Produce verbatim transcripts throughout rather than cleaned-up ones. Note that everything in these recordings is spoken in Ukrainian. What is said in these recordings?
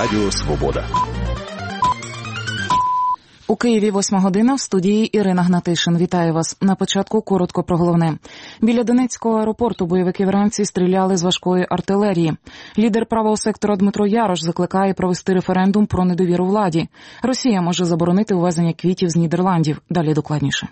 Радіо Свобода. У Києві восьма година, в студії Ірина Гнатишин. Вітаю вас. На початку коротко про головне. Біля Донецького аеропорту бойовики вранці стріляли з важкої артилерії. Лідер правого сектора Дмитро Ярош закликає провести референдум про недовіру владі. Росія може заборонити ввезення квітів з Нідерландів. Далі докладніше.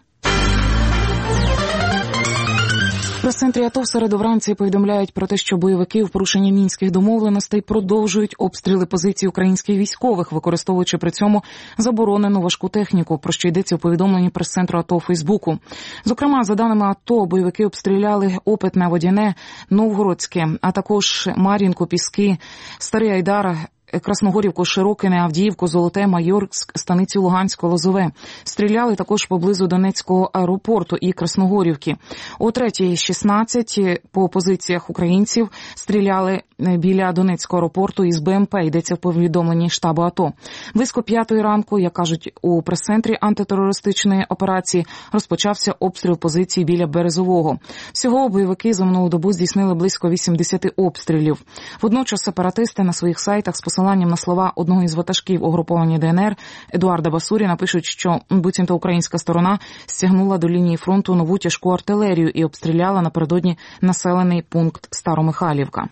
В прес-центрі АТО в середу вранці повідомляють про те, що бойовики в порушенні мінських домовленостей продовжують обстріли позицій українських військових, використовуючи при цьому заборонену важку техніку, про що йдеться у повідомленні прес-центру АТО у Фейсбуку. Зокрема, за даними АТО, бойовики обстріляли Опитне, Водяне, Новгородське, а також Мар'їнку, Піски, Старий Айдар, Красногорівку, Широкине, Авдіївку, Золоте, Майорськ, станицю Луганську, Лозове. Стріляли також поблизу Донецького аеропорту і Красногорівки. О третій шістнадцять по позиціях українців стріляли біля Донецького аеропорту із БМП, йдеться в повідомленні штабу АТО. Близько п'ятої ранку, як кажуть у прес-центрі антитерористичної операції, розпочався обстріл позицій біля Березового. Всього бойовики за минулу добу здійснили близько вісімдесят обстрілів. Водночас сепаратисти на своїх сайтах з посиланням на слова одного із ватажків угруповання ДНР Едуарда Басуріна пишуть, що буцімто українська сторона стягнула до лінії фронту нову тяжку артилерію і обстріляла напередодні населений пункт Старомихайлівка.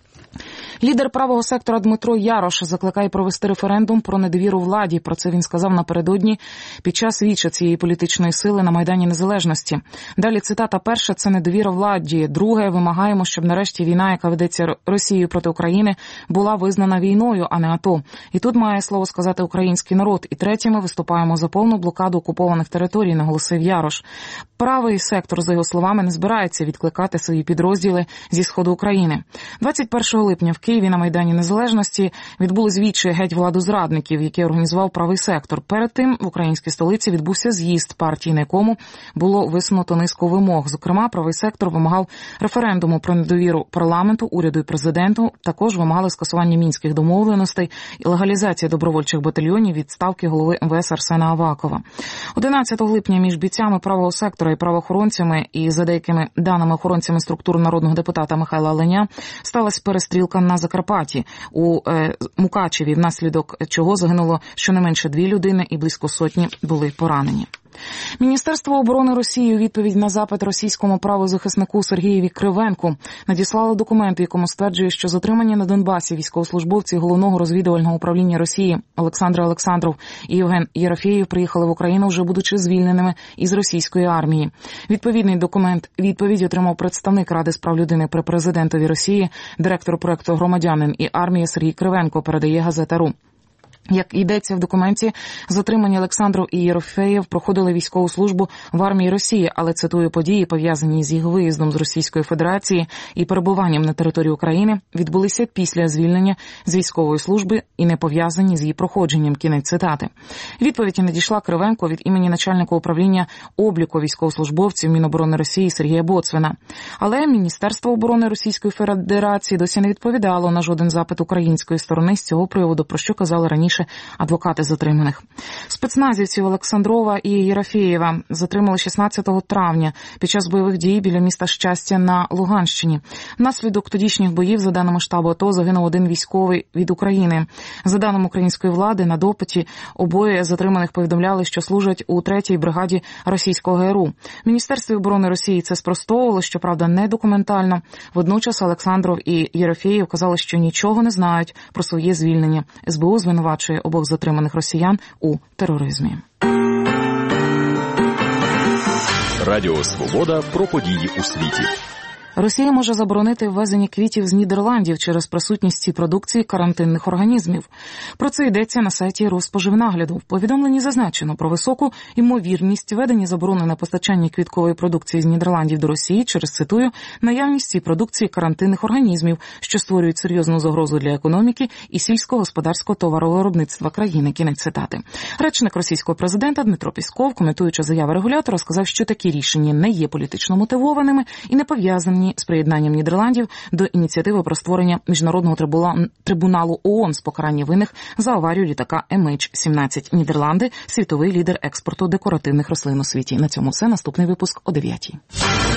Лідер правого сектора Дмитро Ярош закликає провести референдум про недовіру владі. Про це він сказав напередодні під час віча цієї політичної сили на Майдані Незалежності. Далі цитата: перша – це недовіра владі. Друге – вимагаємо, щоб нарешті війна, яка ведеться Росією проти України, була визнана війною, а не АТО. І тут має слово сказати український народ. І третє – ми виступаємо за повну блокаду окупованих територій, наголосив Ярош. Правий сектор, за його словами, не збирається відкликати свої підрозділи зі сходу України. двадцять першого липня в Києві на Майдані Незалежності відбулись вічі геть владу зрадників, які організував правий сектор. Перед тим в українській столиці відбувся з'їзд партії, на якому було висунуто низку вимог. Зокрема, правий сектор вимагав референдуму про недовіру парламенту, уряду і президенту. Також вимагали скасування мінських домовленостей і легалізації добровольчих батальйонів, відставки голови ем ве ес Арсена Авакова. одинадцятого липня між бійцями правого сектора і правоохоронцями і, за деякими даними, охоронцями структур народного депутата Михайла Оленя сталася перестрілка на Закарпатті у е, Мукачеві, внаслідок чого загинуло щонайменше дві людини і близько сотні були поранені. Міністерство оборони Росії у відповідь на запит російському правозахиснику Сергієві Кривенку надіслало документ, в якому стверджує, що затримані на Донбасі військовослужбовці Головного розвідувального управління Росії Олександр Олександров і Євген Єрофєєв приїхали в Україну, вже будучи звільненими із російської армії. Відповідний документ відповідь отримав представник Ради з прав людини при президентові Росії, директор проекту «Громадянин і армія» Сергій Кривенко, передає газета РУ. Як йдеться в документі, затримані Олександров і Єрофєєв проходили військову службу в армії Росії, але, цитую, події, пов'язані з їх виїздом з Російської Федерації і перебуванням на території України, відбулися після звільнення з військової служби і не пов'язані з її проходженням. Кінець цитати. Відповідь надійшла Кривенко від імені начальника управління обліку військовослужбовців Міноборони Росії Сергія Боцвина. Але Міністерство оборони Російської Федерації досі не відповідало на жоден запит української сторони з цього приводу, про що казали раніше адвокати затриманих. Спецназівців Олександрова і Єрофєєва затримали шістнадцятого травня під час бойових дій біля міста Щастя на Луганщині. Внаслідок тодішніх боїв, за даними штабу АТО, загинув один військовий від України. За даними української влади, на допиті обоє затриманих повідомляли, що служать у третій бригаді російського ГРУ. В Міністерстві оборони Росії це спростовувало, щоправда, не документально. Водночас Олександров і Єрофєєв казали, що нічого не знають про своє звільнення. ес бе у звинувачує обох затриманих росіян у тероризмі. Радіо Свобода про події у світі. Росія може заборонити ввезення квітів з Нідерландів через присутність цій продукції карантинних організмів. Про це йдеться на сайті Розпоживнагляду. В повідомленні зазначено про високу ймовірність введення заборони на постачання квіткової продукції з Нідерландів до Росії через, цитую, наявність цій продукції карантинних організмів, що створюють серйозну загрозу для економіки і сільськогосподарського товаровиробництва країни. Кінець цитати. Речник російського президента Дмитро Пісков, коментуючи заяви регулятора, сказав, що такі рішення не є політично мотивованими і не пов'язані з приєднанням Нідерландів до ініціативи про створення Міжнародного трибуналу ООН з покарання винних за аварію літака ем ейч сімнадцять. Нідерланди – світовий лідер експорту декоративних рослин у світі. На цьому все. Наступний випуск о дев'ятій.